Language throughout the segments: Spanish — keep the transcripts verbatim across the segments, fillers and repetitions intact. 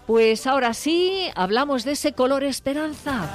Pues ahora sí, hablamos de ese color esperanza.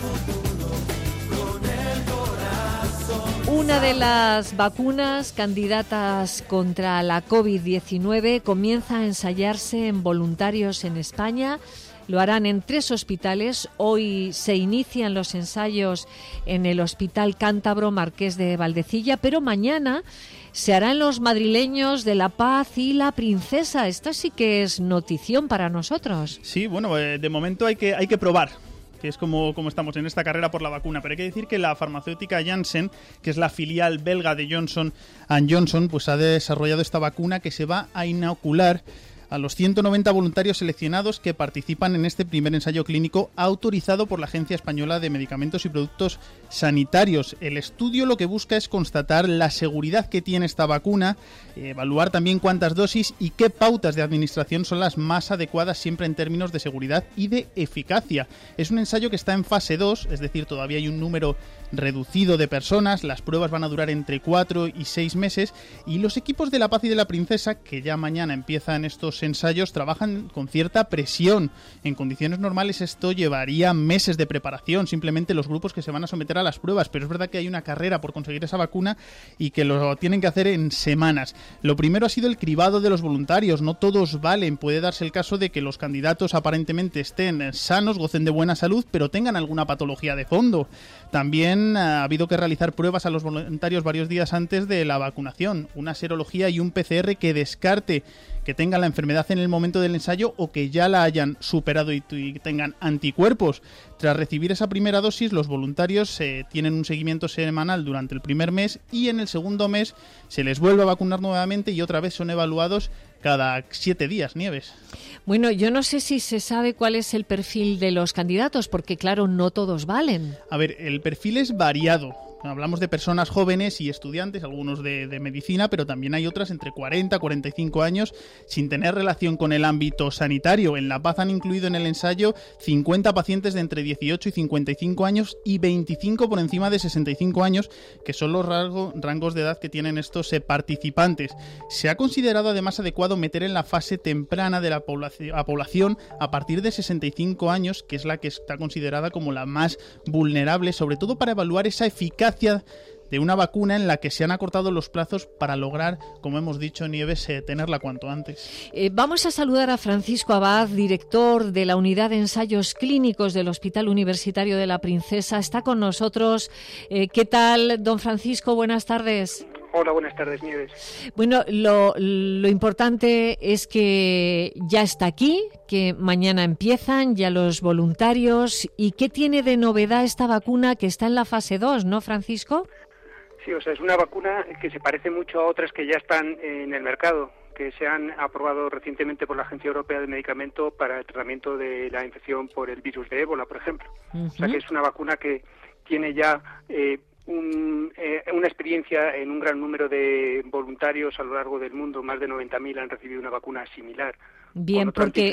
Una de las vacunas candidatas contra la covid diecinueve comienza a ensayarse en voluntarios en España. Lo harán en tres hospitales. Hoy se inician los ensayos en el Hospital Cántabro Marqués de Valdecilla, pero mañana se hará en los madrileños de La Paz y La Princesa. Esto sí que es notición para nosotros. Sí, bueno, eh, de momento hay que, hay que probar, que es como, como estamos en esta carrera por la vacuna. Pero hay que decir que la farmacéutica Janssen, que es la filial belga de Johnson and Johnson, pues ha desarrollado esta vacuna que se va a inocular a los ciento noventa voluntarios seleccionados que participan en este primer ensayo clínico autorizado por la Agencia Española de Medicamentos y Productos Sanitarios. El estudio lo que busca es constatar la seguridad que tiene esta vacuna, evaluar también cuántas dosis y qué pautas de administración son las más adecuadas siempre en términos de seguridad y de eficacia. Es un ensayo que está en fase dos, es decir, todavía hay un número reducido de personas, las pruebas van a durar entre cuatro y seis meses y los equipos de La Paz y de La Princesa, que ya mañana empiezan estos ensayos, trabajan con cierta presión. En condiciones normales esto llevaría meses de preparación, simplemente los grupos que se van a someter a las pruebas, pero es verdad que hay una carrera por conseguir esa vacuna y que lo tienen que hacer en semanas. Lo primero ha sido el cribado de los voluntarios, no todos valen, puede darse el caso de que los candidatos aparentemente estén sanos, gocen de buena salud, pero tengan alguna patología de fondo. También ha habido que realizar pruebas a los voluntarios varios días antes de la vacunación, una serología y un P C R que descarte que tengan la enfermedad en el momento del ensayo o que ya la hayan superado y, y tengan anticuerpos. Tras recibir esa primera dosis, los voluntarios eh, tienen un seguimiento semanal durante el primer mes y en el segundo mes se les vuelve a vacunar nuevamente y otra vez son evaluados cada siete días, Nieves. Bueno, yo no sé si se sabe cuál es el perfil de los candidatos, porque claro, no todos valen. A ver, el perfil es variado. Hablamos de personas jóvenes y estudiantes, algunos de, de medicina, pero también hay otras entre cuarenta y cuarenta y cinco años sin tener relación con el ámbito sanitario. En La Paz han incluido en el ensayo cincuenta pacientes de entre dieciocho y cincuenta y cinco años y veinticinco por encima de sesenta y cinco años, que son los rango, rangos de edad que tienen estos eh, participantes. Se ha considerado además adecuado meter en la fase temprana de la población, a población a partir de sesenta y cinco años, que es la que está considerada como la más vulnerable, sobre todo para evaluar esa eficacia de una vacuna en la que se han acortado los plazos para lograr, como hemos dicho, Nieves, eh, tenerla cuanto antes. Eh, vamos a saludar a Francisco Abad, director de la Unidad de Ensayos Clínicos del Hospital Universitario de La Princesa. Está con nosotros. Eh, ¿Qué tal, don Francisco? Buenas tardes. Hola, buenas tardes, Nieves. Bueno, lo, lo importante es que ya está aquí, que mañana empiezan ya los voluntarios. ¿Y qué tiene de novedad esta vacuna que está en la fase dos, no, Francisco? Sí, o sea, es una vacuna que se parece mucho a otras que ya están en el mercado, que se han aprobado recientemente por la Agencia Europea de Medicamento para el tratamiento de la infección por el virus de ébola, por ejemplo. Uh-huh. O sea, que es una vacuna que tiene ya eh, un, eh, una experiencia en un gran número de voluntarios a lo largo del mundo. Más de noventa mil han recibido una vacuna similar. Bien, porque,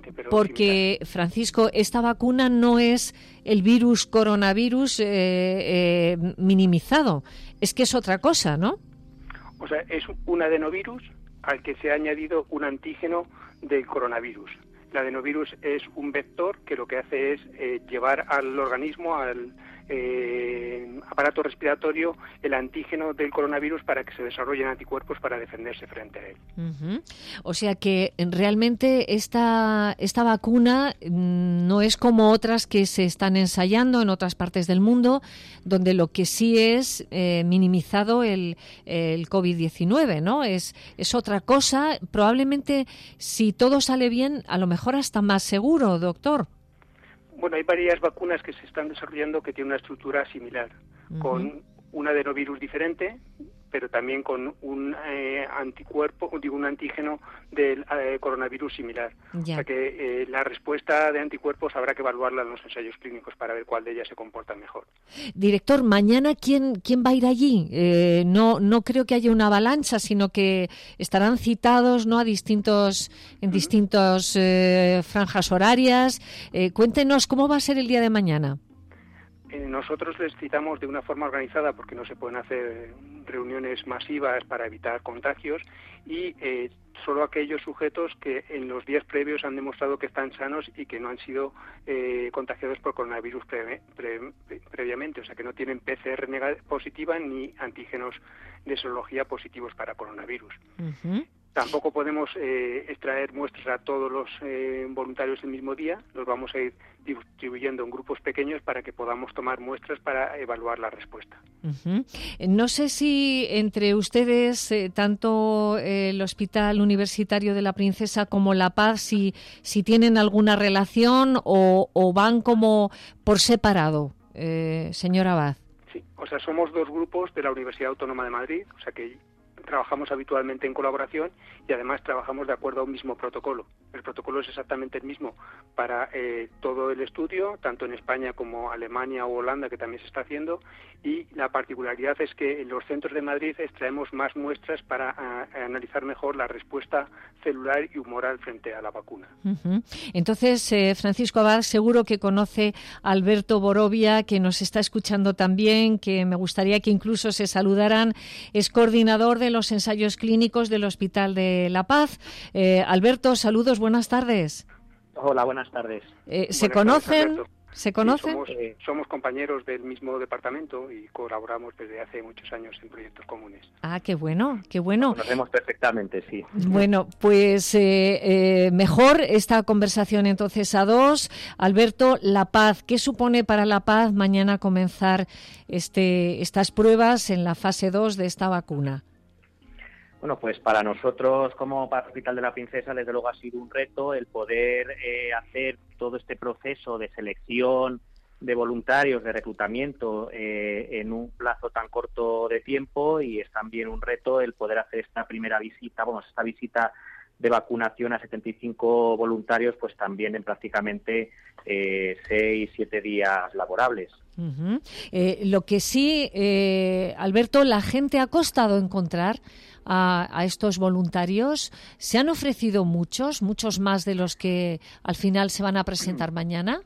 porque Francisco, esta vacuna no es el virus coronavirus eh, eh, minimizado, es que es otra cosa, ¿no? O sea, es un adenovirus al que se ha añadido un antígeno del coronavirus. El adenovirus es un vector que lo que hace es eh, llevar al organismo, al eh, aparato respiratorio, el antígeno del coronavirus para que se desarrollen anticuerpos para defenderse frente a él. Uh-huh. O sea que realmente esta, esta vacuna no es como otras que se están ensayando en otras partes del mundo, donde lo que sí es eh, minimizado el, el covid diecinueve, ¿no? Es, es otra cosa. Probablemente, si todo sale bien, a lo mejor hasta más seguro, doctor. Bueno, hay varias vacunas que se están desarrollando que tienen una estructura similar, uh-huh. con un adenovirus diferente, pero también con un eh, anticuerpo, digo, un antígeno del eh, coronavirus similar. Ya. O sea que eh, la respuesta de anticuerpos habrá que evaluarla en los ensayos clínicos para ver cuál de ellas se comporta mejor. Director, mañana ¿quién quién va a ir allí? Eh, no no creo que haya una avalancha, sino que estarán citados, ¿no?, a distintos en uh-huh. distintos eh, franjas horarias. Eh, cuéntenos cómo va a ser el día de mañana. Eh, nosotros les citamos de una forma organizada porque no se pueden hacer reuniones masivas para evitar contagios y eh, solo aquellos sujetos que en los días previos han demostrado que están sanos y que no han sido eh, contagiados por coronavirus pre, pre, pre, previamente, o sea que no tienen P C R positiva ni antígenos de serología positivos para coronavirus. Uh-huh. Tampoco podemos eh, extraer muestras a todos los eh, voluntarios el mismo día, los vamos a ir distribuyendo en grupos pequeños para que podamos tomar muestras para evaluar la respuesta. Uh-huh. No sé si entre ustedes, eh, tanto eh, el Hospital Universitario de la Princesa como La Paz, si, si tienen alguna relación o, o van como por separado, eh, señor Abad. Sí, o sea, somos dos grupos de la Universidad Autónoma de Madrid, o sea que trabajamos habitualmente en colaboración y además trabajamos de acuerdo a un mismo protocolo. El protocolo es exactamente el mismo para eh, todo el estudio, tanto en España como Alemania o Holanda, que también se está haciendo, y la particularidad es que en los centros de Madrid extraemos más muestras para a, a analizar mejor la respuesta celular y humoral frente a la vacuna. Uh-huh. Entonces, eh, Francisco Abad, seguro que conoce a Alberto Borovia, que nos está escuchando también, que me gustaría que incluso se saludaran, es coordinador de los ensayos clínicos del Hospital de La Paz. Eh, Alberto, saludos, buenas tardes. Hola, buenas tardes. Eh, ¿Se buenas conocen? Tardes, ¿Se conocen? Sí, somos, eh, somos compañeros del mismo departamento y colaboramos desde hace muchos años en proyectos comunes. Ah, qué bueno, qué bueno. Nos conocemos perfectamente, sí. Bueno, pues eh, eh, mejor esta conversación entonces a dos. Alberto, La Paz, ¿qué supone para La Paz mañana comenzar este, estas pruebas en la fase dos de esta vacuna? Bueno, pues para nosotros como para el Hospital de la Princesa, desde luego ha sido un reto el poder eh, hacer todo este proceso de selección de voluntarios, de reclutamiento eh, en un plazo tan corto de tiempo, y es también un reto el poder hacer esta primera visita, bueno, esta visita de vacunación a setenta y cinco voluntarios, pues también en prácticamente eh, seis, siete días laborables. Uh-huh. Eh, lo que sí, eh, Alberto, la gente ha costado encontrar a, a estos voluntarios. ¿Se han ofrecido muchos, muchos más de los que al final se van a presentar mañana?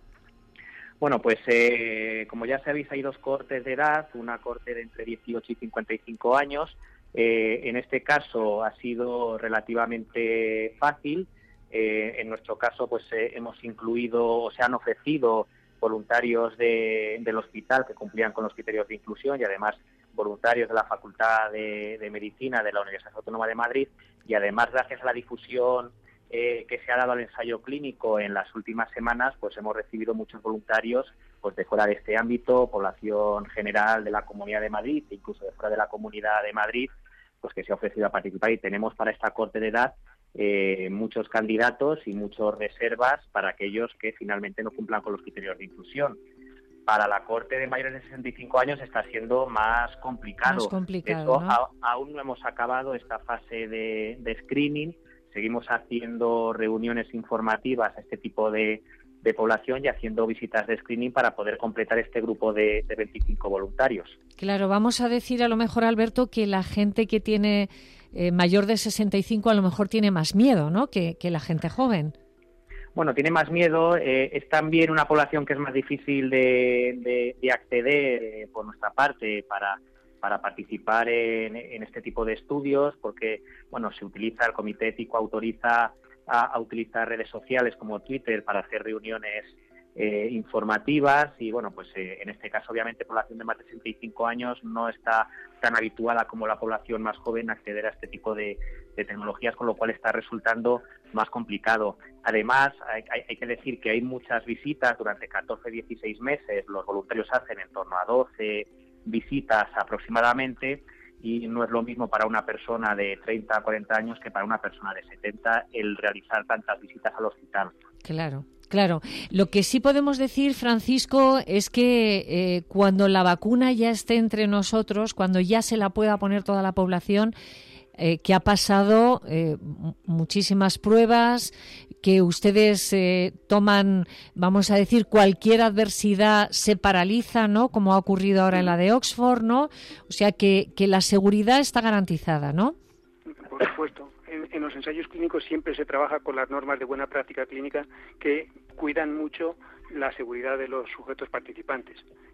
Bueno, pues eh, como ya sabéis, hay dos cortes de edad, una corte de entre dieciocho y cincuenta y cinco años. Eh, en este caso ha sido relativamente fácil. Eh, en nuestro caso, pues eh, hemos incluido, o se han ofrecido voluntarios de, del hospital que cumplían con los criterios de inclusión, y además voluntarios de la Facultad de, de Medicina de la Universidad Autónoma de Madrid, y además, gracias a la difusión eh, que se ha dado al ensayo clínico en las últimas semanas, pues hemos recibido muchos voluntarios pues de fuera de este ámbito, población general de la Comunidad de Madrid, e incluso de fuera de la Comunidad de Madrid, pues que se ha ofrecido a participar, y tenemos para esta corte de edad eh, muchos candidatos y muchas reservas para aquellos que finalmente no cumplan con los criterios de inclusión. Para la corte de mayores de sesenta y cinco años está siendo más complicado. Más complicado, Eso, ¿no? a, aún no hemos acabado esta fase de, de screening. Seguimos haciendo reuniones informativas a este tipo de, de población y haciendo visitas de screening para poder completar este grupo de, de veinticinco voluntarios. Claro, vamos a decir a lo mejor, Alberto, que la gente que tiene eh, mayor de sesenta y cinco a lo mejor tiene más miedo, ¿no?, que, que la gente joven. Bueno, tiene más miedo, eh, es también una población que es más difícil de, de, de acceder eh, por nuestra parte para, para participar en, en este tipo de estudios, porque bueno, se utiliza, el Comité Ético autoriza a, a utilizar redes sociales como Twitter para hacer reuniones eh, informativas, y bueno, pues eh, en este caso obviamente población de más de sesenta y cinco años no está tan habituada como la población más joven a acceder a este tipo de, de tecnologías, con lo cual está resultando más complicado. Además, hay, hay, hay que decir que hay muchas visitas durante catorce a dieciséis meses, los voluntarios hacen en torno a doce visitas aproximadamente, y no es lo mismo para una persona de treinta a cuarenta años que para una persona de setenta el realizar tantas visitas al hospital. Claro. Claro, lo que sí podemos decir, Francisco, es que eh, cuando la vacuna ya esté entre nosotros, cuando ya se la pueda poner toda la población, eh, que ha pasado eh, muchísimas pruebas, que ustedes eh, toman, vamos a decir, cualquier adversidad se paraliza, ¿no?, como ha ocurrido ahora en la de Oxford, ¿no? O sea, que, que la seguridad está garantizada, ¿no? Por supuesto. En, en los ensayos clínicos siempre se trabaja con las normas de buena práctica clínica que cuidan mucho la seguridad de los sujetos participantes.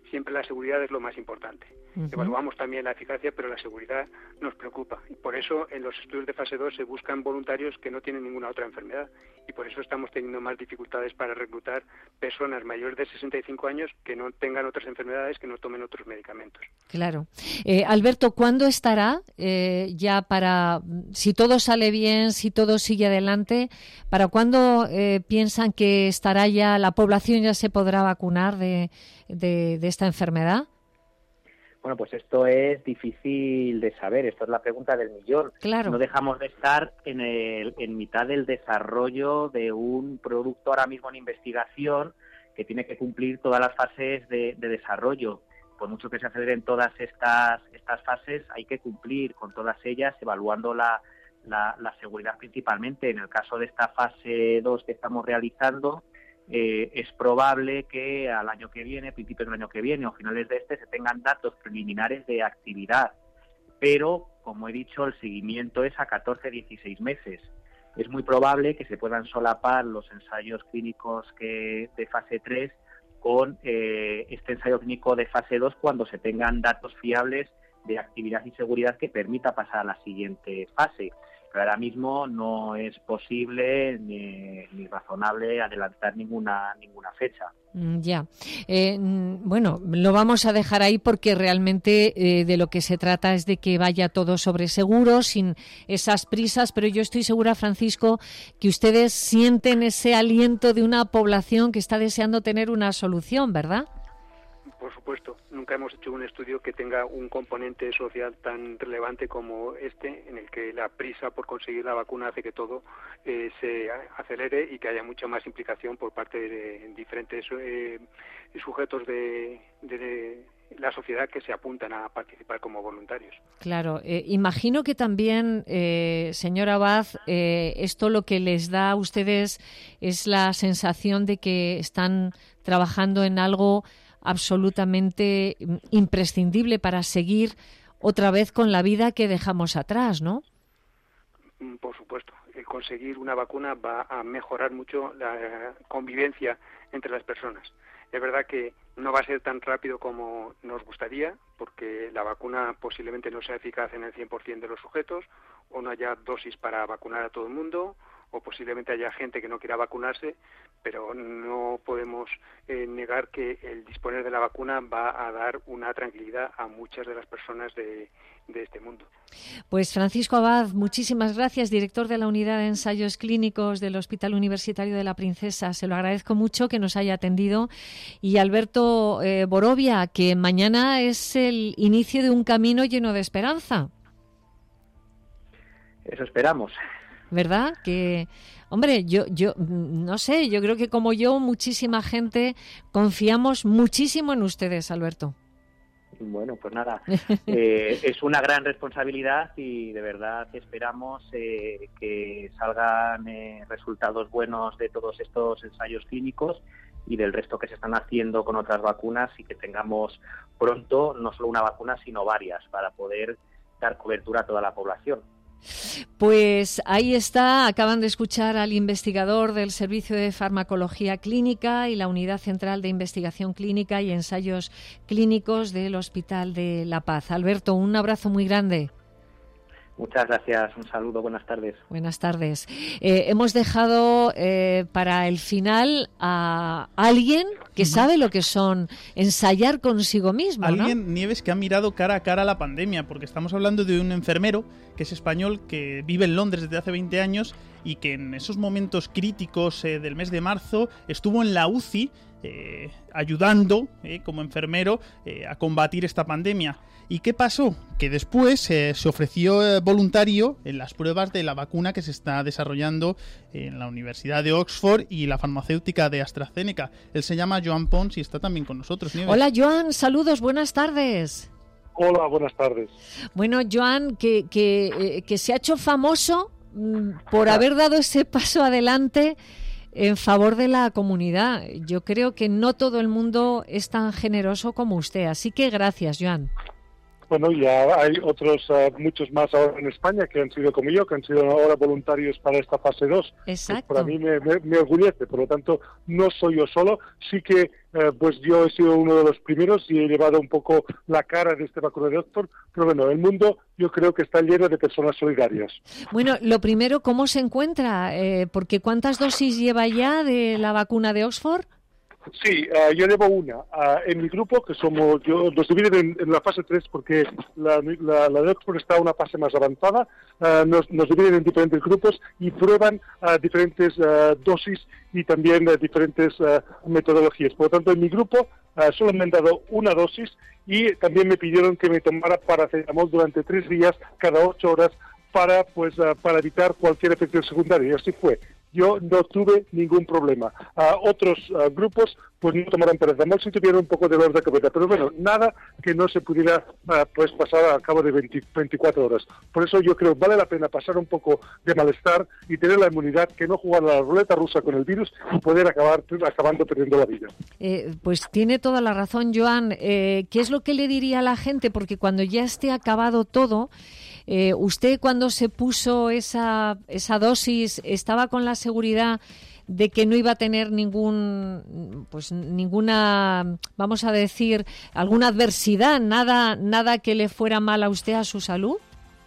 siempre la seguridad es lo más importante. Uh-huh. Evaluamos también la eficacia, pero la seguridad nos preocupa. Y por eso en los estudios de fase dos se buscan voluntarios que no tienen ninguna otra enfermedad. Y por eso estamos teniendo más dificultades para reclutar personas mayores de sesenta y cinco años que no tengan otras enfermedades, que no tomen otros medicamentos. Claro. Eh, Alberto, ¿cuándo estará eh, ya para, si todo sale bien, si todo sigue adelante, para cuándo eh, piensan que estará ya, la población ya se podrá vacunar de, de, de esta enfermedad? Bueno, pues esto es difícil de saber, esto es la pregunta del millón. Claro. No dejamos de estar en, el, en mitad del desarrollo de un producto ahora mismo en investigación que tiene que cumplir todas las fases de, de desarrollo. Por mucho que se aceleren todas estas, estas fases, hay que cumplir con todas ellas, evaluando la, la, la seguridad principalmente. En el caso de esta fase dos que estamos realizando, Eh, es probable que al año que viene, principios del año que viene o finales de este, se tengan datos preliminares de actividad. Pero, como he dicho, el seguimiento es a catorce a dieciséis meses. Es muy probable que se puedan solapar los ensayos clínicos que de fase tres con eh, este ensayo clínico de fase dos cuando se tengan datos fiables de actividad y seguridad que permita pasar a la siguiente fase. Pero ahora mismo no es posible ni, ni razonable adelantar ninguna ninguna fecha. Ya. Eh, bueno, lo vamos a dejar ahí porque realmente eh, de lo que se trata es de que vaya todo sobre seguro, sin esas prisas, pero yo estoy segura, Francisco, que ustedes sienten ese aliento de una población que está deseando tener una solución, ¿verdad? Por supuesto, nunca hemos hecho un estudio que tenga un componente social tan relevante como este, en el que la prisa por conseguir la vacuna hace que todo eh, se acelere y que haya mucha más implicación por parte de diferentes eh, sujetos de, de la sociedad que se apuntan a participar como voluntarios. Claro, eh, imagino que también, eh, señor Abad, eh, esto lo que les da a ustedes es la sensación de que están trabajando en algo absolutamente imprescindible para seguir otra vez con la vida que dejamos atrás, ¿no? Por supuesto. El conseguir una vacuna va a mejorar mucho la convivencia entre las personas. Es verdad que no va a ser tan rápido como nos gustaría, porque la vacuna posiblemente no sea eficaz en el cien por ciento de los sujetos, o no haya dosis para vacunar a todo el mundo, o posiblemente haya gente que no quiera vacunarse, pero no podemos eh, negar que el disponer de la vacuna va a dar una tranquilidad a muchas de las personas de, de este mundo. Pues Francisco Abad, muchísimas gracias, director de la Unidad de Ensayos Clínicos del Hospital Universitario de la Princesa. Se lo agradezco mucho que nos haya atendido. Y Alberto eh, Borovia, que mañana es el inicio de un camino lleno de esperanza. Eso esperamos. ¿Verdad? Que, hombre, yo, yo no sé, yo creo que como yo, muchísima gente confiamos muchísimo en ustedes, Alberto. Bueno, pues nada, eh, es una gran responsabilidad y de verdad esperamos eh, que salgan eh, resultados buenos de todos estos ensayos clínicos y del resto que se están haciendo con otras vacunas y que tengamos pronto no solo una vacuna, sino varias para poder dar cobertura a toda la población. Pues ahí está, acaban de escuchar al investigador del Servicio de Farmacología Clínica y la Unidad Central de Investigación Clínica y Ensayos Clínicos del Hospital de La Paz. Alberto, un abrazo muy grande. Muchas gracias, un saludo, buenas tardes. Buenas tardes. Eh, hemos dejado eh, para el final a alguien que sabe lo que son ensayar consigo mismo, ¿no? Alguien, Nieves, que ha mirado cara a cara a la pandemia, porque estamos hablando de un enfermero que es español, que vive en Londres desde hace veinte años y que en esos momentos críticos eh, del mes de marzo estuvo en la U C I eh, ayudando eh, como enfermero eh, a combatir esta pandemia. ¿Y qué pasó? Que después eh, se ofreció eh, voluntario en las pruebas de la vacuna que se está desarrollando en la Universidad de Oxford y la farmacéutica de AstraZeneca. Él se llama Joan Pons y está también con nosotros. Nieves. Hola, Joan, saludos, buenas tardes. Hola, buenas tardes. Bueno, Joan, que, que, eh, que se ha hecho famoso mm, por haber dado ese paso adelante en favor de la comunidad. Yo creo que no todo el mundo es tan generoso como usted, así que gracias, Joan. Bueno, ya hay otros, uh, muchos más ahora en España que han sido como yo, que han sido ahora voluntarios para esta fase dos. Exacto. Pues para mí me, me, me orgullece, por lo tanto, no soy yo solo. Sí que uh, pues yo he sido uno de los primeros y he llevado un poco la cara de este vacuna de Oxford, pero bueno, el mundo yo creo que está lleno de personas solidarias. Bueno, lo primero, ¿cómo se encuentra? Eh, porque ¿cuántas dosis lleva ya de la vacuna de Oxford? Sí, uh, yo llevo una. Uh, en mi grupo, que somos, yo nos dividen en, en la fase tres porque la, la, la de Oxford está una fase más avanzada, uh, nos, nos dividen en diferentes grupos y prueban uh, diferentes uh, dosis y también uh, diferentes uh, metodologías. Por lo tanto, en mi grupo uh, solo me han dado una dosis y también me pidieron que me tomara paracetamol durante tres días, cada ocho horas, para, pues, uh, para evitar cualquier efecto secundario. Y así fue. Yo no tuve ningún problema. Uh, otros uh, grupos pues no tomaron paracetamol, sí tuvieron un poco de dolor de cabeza, pero bueno, nada que no se pudiera uh, pues pasar a cabo de veinte, veinticuatro horas. Por eso yo creo que vale la pena pasar un poco de malestar y tener la inmunidad, que no jugar a la ruleta rusa con el virus y poder acabar acabando perdiendo la vida. Eh, pues tiene toda la razón, Joan. Eh, ¿Qué es lo que le diría a la gente? Porque cuando ya esté acabado todo, Eh, ¿usted cuando se puso esa, esa dosis estaba con la seguridad de que no iba a tener ningún, pues ninguna, vamos a decir, alguna adversidad, nada, nada que le fuera mal a usted, a su salud?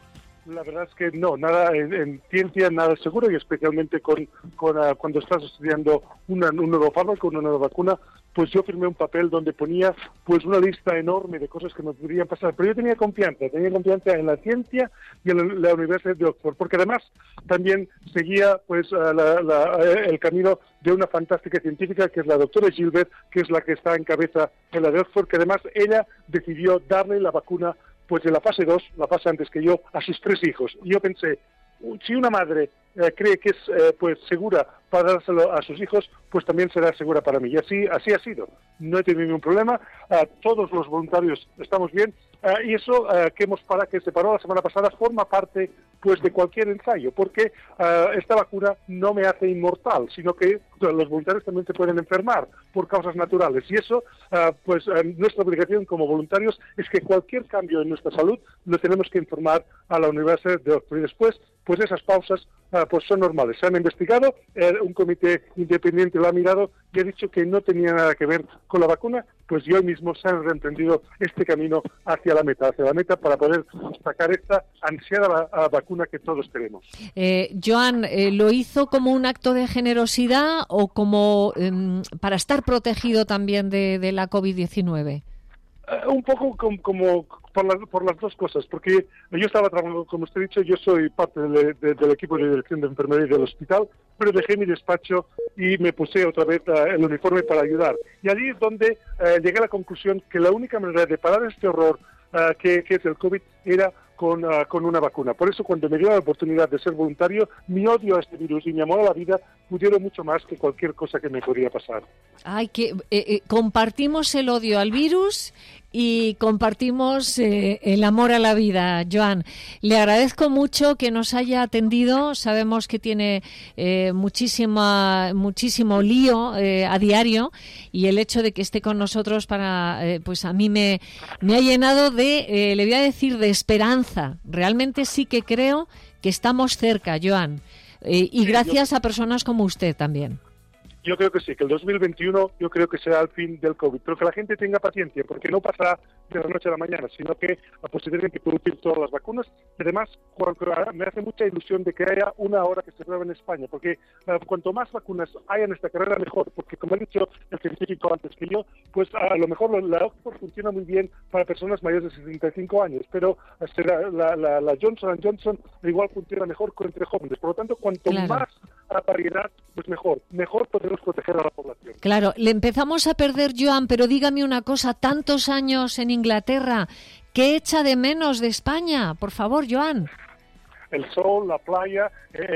La verdad es que no, nada en, en ciencia, nada seguro, y especialmente con, con uh, cuando estás estudiando una, un nuevo fármaco, una nueva vacuna, pues yo firmé un papel donde ponía pues una lista enorme de cosas que me podrían pasar. Pero yo tenía confianza, tenía confianza en la ciencia y en la, la Universidad de Oxford, porque además también seguía pues uh, la, la, el camino de una fantástica científica que es la doctora Gilbert, que es la que está en cabeza en la de Oxford, que además ella decidió darle la vacuna pues en la fase dos, la fase antes que yo, a sus tres hijos. Y yo pensé, si una madre eh, cree que es eh, pues segura para dárselo a sus hijos, pues también será segura para mí. Y así, así ha sido. No he tenido ningún problema. Uh, todos los voluntarios estamos bien. Uh, y eso uh, que hemos para, que se paró la semana pasada forma parte pues de cualquier ensayo, porque uh, esta vacuna no me hace inmortal, sino que los voluntarios también se pueden enfermar por causas naturales. Y eso, uh, pues uh, nuestra obligación como voluntarios es que cualquier cambio en nuestra salud lo tenemos que informar a la Universidad de Oxford. Y después, pues esas pausas uh, pues son normales. Se han investigado, eh, un comité independiente lo ha mirado y ha dicho que no tenía nada que ver con la vacuna, pues yo mismo se han reemprendido este camino hacia la meta, hacia la meta para poder sacar esta ansiada va- vacuna que todos queremos. Eh, Joan, eh, ¿lo hizo como un acto de generosidad o como eh, para estar protegido también de, de la COVID diecinueve? Uh, un poco como, como por, la, por las dos cosas, porque yo estaba trabajando, como usted ha dicho, yo soy parte de, de, del equipo de dirección de enfermería del hospital, pero dejé mi despacho y me puse otra vez uh, el uniforme para ayudar. Y allí es donde uh, llegué a la conclusión que la única manera de parar este horror uh, que, que es el COVID era con, uh, con una vacuna. Por eso, cuando me dio la oportunidad de ser voluntario, mi odio a este virus y mi amor a la vida pudieron mucho más que cualquier cosa que me podría pasar. Ay, que eh, eh, compartimos el odio al virus y compartimos eh, el amor a la vida, Joan. Le agradezco mucho que nos haya atendido. Sabemos que tiene eh, muchísima, muchísimo lío eh, a diario y el hecho de que esté con nosotros para, eh, pues a mí me, me ha llenado de, eh, le voy a decir, de esperanza. Realmente sí que creo que estamos cerca, Joan. Eh, y gracias a personas como usted también. Yo creo que sí, que el dos mil veintiuno yo creo que será el fin del COVID, pero que la gente tenga paciencia, porque no pasará de la noche a la mañana, sino que pues, se tienen que producir todas las vacunas. Además, me hace mucha ilusión de que haya una hora que se pruebe en España, porque uh, cuanto más vacunas haya en esta carrera, mejor, porque como ha dicho el científico antes que yo, pues a lo mejor la Oxford funciona muy bien para personas mayores de sesenta y cinco años, pero será la, la, la Johnson and Johnson igual funciona mejor entre jóvenes. Por lo tanto, cuanto claro. más variedad, pues mejor, mejor podemos proteger a la población. Claro, le empezamos a perder, Joan, pero dígame una cosa, tantos años en Inglaterra, ¿qué echa de menos de España? Por favor, Joan. El sol, la playa,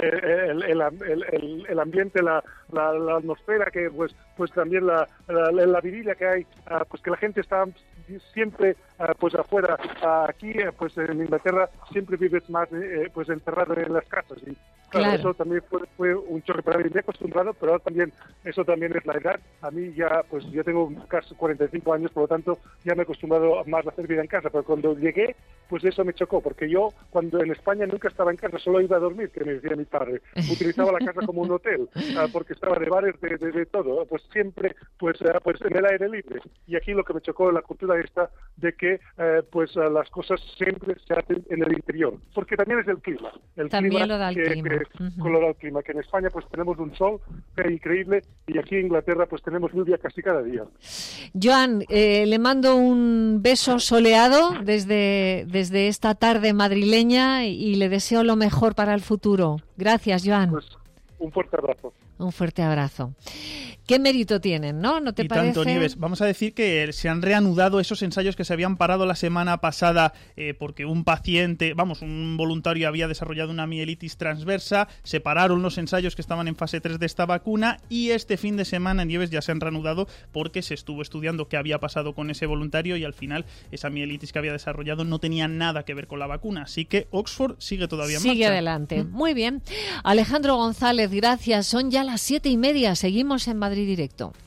el, el, el, el, el ambiente, la, la, la atmósfera, que pues pues también la, la, la vidilla que hay, pues que la gente está siempre pues afuera. Aquí pues en Inglaterra siempre vives más pues encerrado en las casas y Claro, Claro. eso también fue, fue un choque para mí. Me he acostumbrado, pero ahora también, eso también es la edad. A mí ya, pues yo tengo casi cuarenta y cinco años, por lo tanto, ya me he acostumbrado más a hacer vida en casa. Pero cuando llegué, pues eso me chocó, porque yo, cuando en España nunca estaba en casa, solo iba a dormir, que me decía mi padre. Utilizaba la casa como un hotel, uh, porque estaba de bares, de, de, de todo. Pues siempre, pues, uh, pues en el aire libre. Y aquí lo que me chocó en la cultura esta, de que, uh, pues uh, las cosas siempre se hacen en el interior. Porque también es el clima. El También clima lo da el que, clima. Que, Uh-huh. con lo del clima, que en España pues tenemos un sol eh, increíble y aquí en Inglaterra pues tenemos lluvia casi cada día. Joan, eh, le mando un beso soleado desde, desde esta tarde madrileña y le deseo lo mejor para el futuro. Gracias, Joan. Pues un fuerte abrazo. Un fuerte abrazo. ¿Qué mérito tienen, no? ¿No te y parece? tanto, Nieves. Vamos a decir que se han reanudado esos ensayos que se habían parado la semana pasada eh, porque un paciente, vamos, un voluntario había desarrollado una mielitis transversa. Se pararon los ensayos que estaban en fase tres de esta vacuna y este fin de semana, Nieves, ya se han reanudado porque se estuvo estudiando qué había pasado con ese voluntario y al final esa mielitis que había desarrollado no tenía nada que ver con la vacuna. Así que Oxford sigue todavía en marcha. Sigue adelante. Muy bien. Alejandro González, gracias. Son ya las siete y media. Seguimos en Madrid Directo.